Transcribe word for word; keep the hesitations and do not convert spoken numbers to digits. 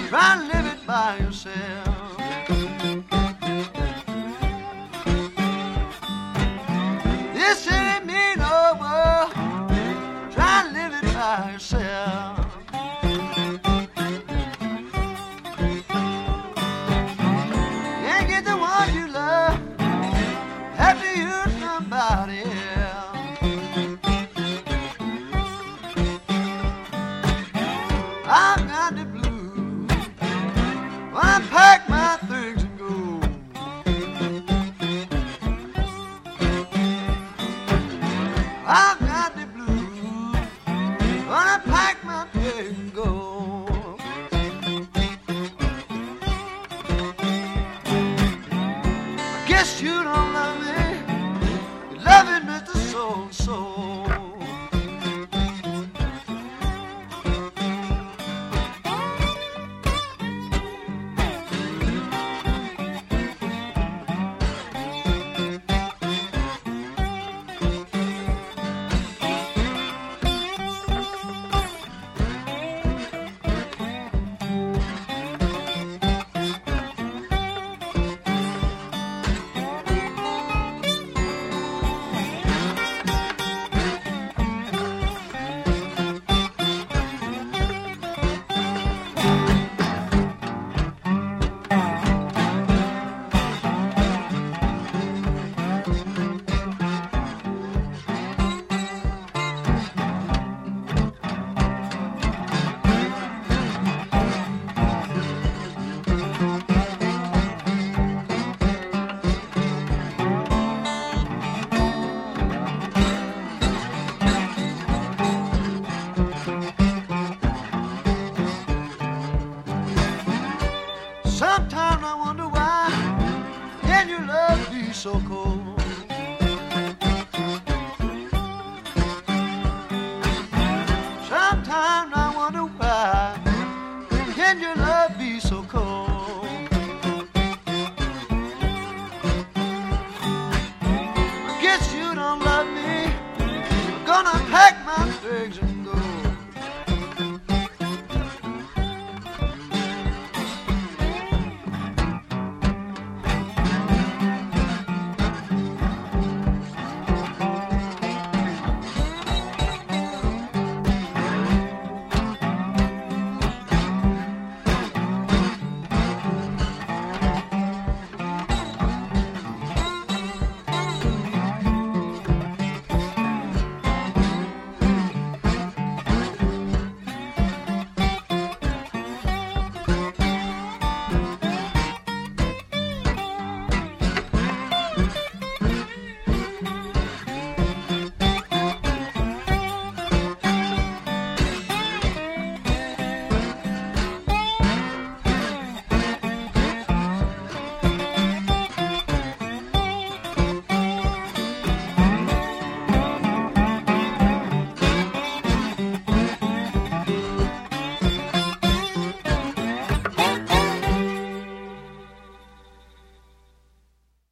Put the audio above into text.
Try to live it by yourself. This ain't me no more. Try to live it by yourself. You ain't get the one you love after you're somebody else. I've got the blues when I pack my things and go. I've got the blues when I pack my things and go. I guess you don't love me. You love it, Mister So-and-so. Sometimes I wonder why can your love be so cold? Sometimes I wonder why can your love